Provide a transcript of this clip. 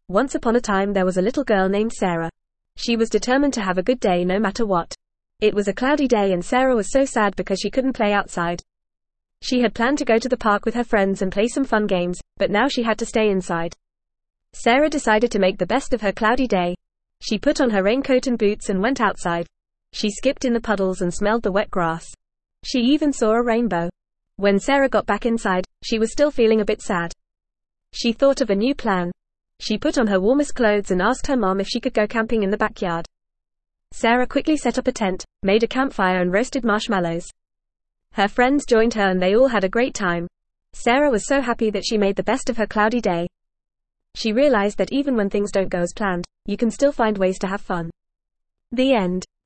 Once upon a time there was a little girl named Sarah. She was determined to have a good day no matter what. It was a cloudy day and Sarah was so sad because she couldn't play outside. She had planned to go to the park with her friends and play some fun games, but now she had to stay inside. Sarah decided to make the best of her cloudy day. She put on her raincoat and boots and went outside. She skipped in the puddles and smelled the wet grass. She even saw a rainbow. When Sarah got back inside, she was still feeling a bit sad. She thought of a new plan. She put on her warmest clothes and asked her mom if she could go camping in the backyard. Sarah quickly set up a tent, made a campfire and roasted marshmallows. Her friends joined her and they all had a great time. Sarah was so happy that she made the best of her cloudy day. She realized that even when things don't go as planned, you can still find ways to have fun. The end.